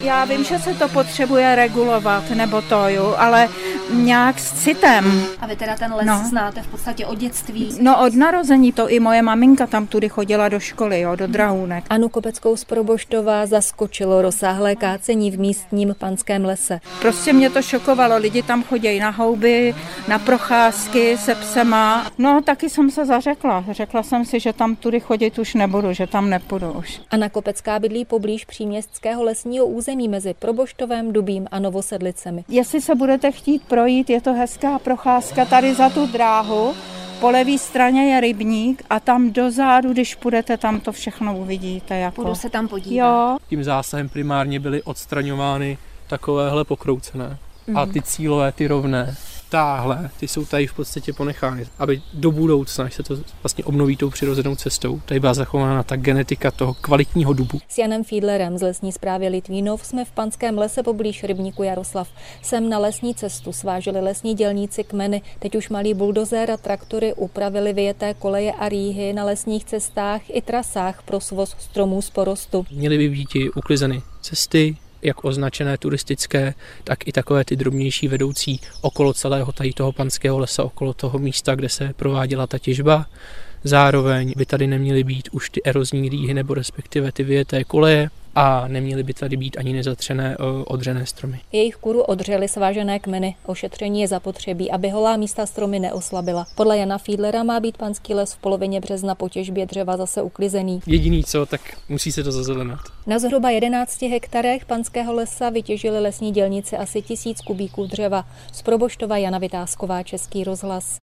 Já vím, že se to potřebuje regulovat, nebo to jo, ale nějak s citem. A vy teda ten les znáte v podstatě od dětství? No od narození, to i moje maminka tam tudy chodila do školy, jo, do Drahůnek. Annu Kopeckou z Proboštova zaskočilo rozsáhlé kácení v místním panském lese. Prostě mě to šokovalo, lidi tam chodí na houby, na procházky se psema. No taky jsem se zařekla, řekla jsem si, že tam tudy chodit už nebudu, že tam nepůjdu už. Anna Kopecká bydlí poblíž příměstského lesního území mezi Proboštovem, Dubím a Novosedlicemi. Jestli se budete chtít projít, je to hezká procházka tady za tu dráhu. Po levé straně je rybník a tam dozadu, když půjdete, tam to všechno uvidíte. Jako. Budu se tam podívat. Jo. Tím zásahem primárně byly odstraňovány takovéhle pokroucené. A ty cílové, ty rovné, ty jsou tady v podstatě ponechány, aby do budoucna, až se to vlastně obnoví tou přirozenou cestou, tady byla zachována ta genetika toho kvalitního dubu. S Janem Fiedlerem z lesní správy Litvínov jsme v panském lese poblíž rybníku Jaroslav. Sem na lesní cestu svážili lesní dělníci kmeny, teď už malý buldozér a traktory upravili vyjeté koleje a rýhy na lesních cestách i trasách pro svoz stromů z porostu. Měly by být uklizeny cesty, jak označené turistické, tak i takové ty drobnější vedoucí okolo celého tady toho panského lesa, okolo toho místa, kde se prováděla ta těžba. Zároveň by tady neměly být už ty erozní rýhy nebo respektive ty vyjeté koleje a neměly by tady být ani nezatřené odřené stromy. Jejich kůru odřely svážené kmeny. Ošetření je zapotřebí, aby holá místa stromy neoslabila. Podle Jana Fiedlera má být panský les v polovině března po těžbě dřeva zase uklizený. Jediný co, tak musí se to zazelenat. Na zhruba 11 hektarech panského lesa vytěžili lesní dělníci asi 1000 kubíků dřeva. Z Proboštova Jana Vytázková, Český rozhlas.